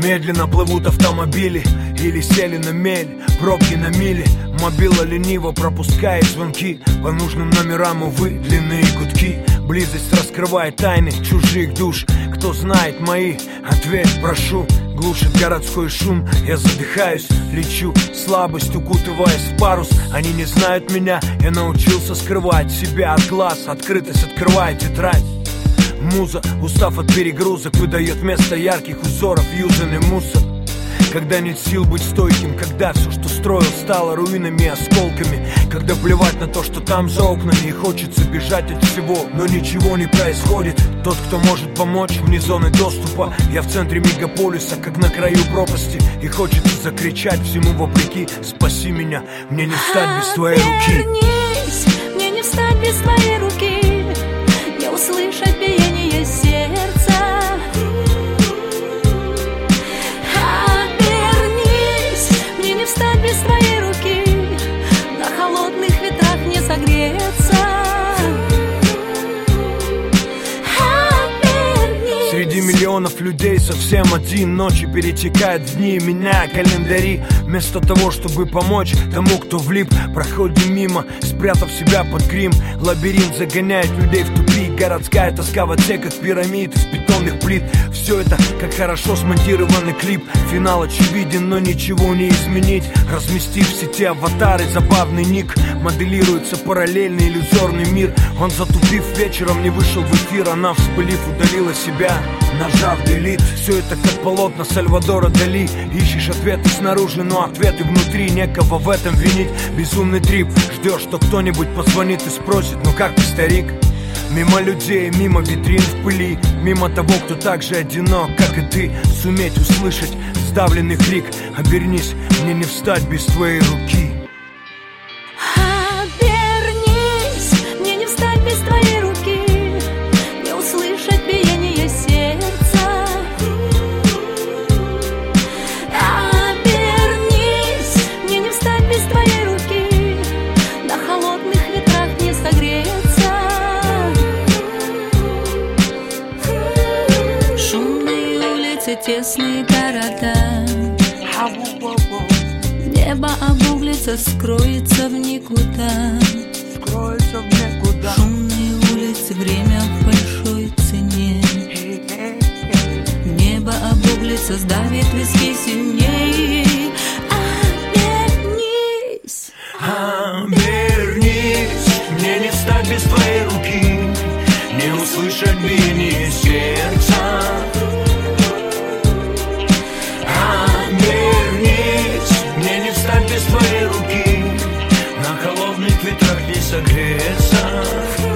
Медленно плывут автомобили или сели на мель, пробки на мили. Мобила лениво пропускает звонки по нужным номерам, увы, длинные гудки. Близость раскрывает тайны чужих душ. Кто знает мои, ответь, прошу. Глушит городской шум, я задыхаюсь, лечу. Слабость, укутываясь в парус. Они не знают меня, я научился скрывать себя от глаз. Открытость открывает тетрадь. Муза, устав от перегрузок, выдает вместо ярких узоров юзанный мусор. Когда нет сил быть стойким, когда все, что строил, стало руинами и осколками. Когда плевать на то, что там за окнами, и хочется бежать от всего, но ничего не происходит. Тот, кто может помочь вне зоны доступа. Я в центре мегаполиса, как на краю пропасти, и хочется закричать всему вопреки: спаси меня, мне не встать без твоей руки. Обернись, мне не встать без твоей руки, не услышать биение сердца. Встать без твоей руки, на холодных ветрах не согреться. Среди миллионов людей совсем один. Ночи перетекают в дни, меняя календари. Вместо того, чтобы помочь тому, кто влип, проходим мимо, спрятав себя под грим. Лабиринт загоняет людей в тупик. Городская тоска в отсеках пирамид из бетонных плит. Все это как хорошо смонтированный клип. Финал очевиден, но ничего не изменить. Разместив в сети аватары, забавный ник. Моделируется параллельный иллюзорный мир. Он, затупив, вечером не вышел в эфир. Она, вспылив, удалила себя, нажав delete. Все это как полотна Сальвадора Дали. Ищешь ответы снаружи, но ответы внутри. Некого в этом винить, безумный трип. Ждешь, что кто-нибудь позвонит и спросит: ну как ты, старик? Мимо людей, мимо витрин в пыли, мимо того, кто так же одинок, как и ты. Суметь услышать сдавленный крик: обернись, мне не встать без твоей руки. Обернись, мне не встать без твоей руки, не услышать биение сердца. Обернись, мне не встать без твоей руки, на холодных ветрах не согреться. Тесные города, небо обуглится, скроется в никуда. Шумные улицы, время в большой цене. Небо обуглится, сдавит виски сильней. Обернись, обернись, мне не встать без твоей руки, не услышать биение сердца. Без твоей руки на холодных ветрах не согреться.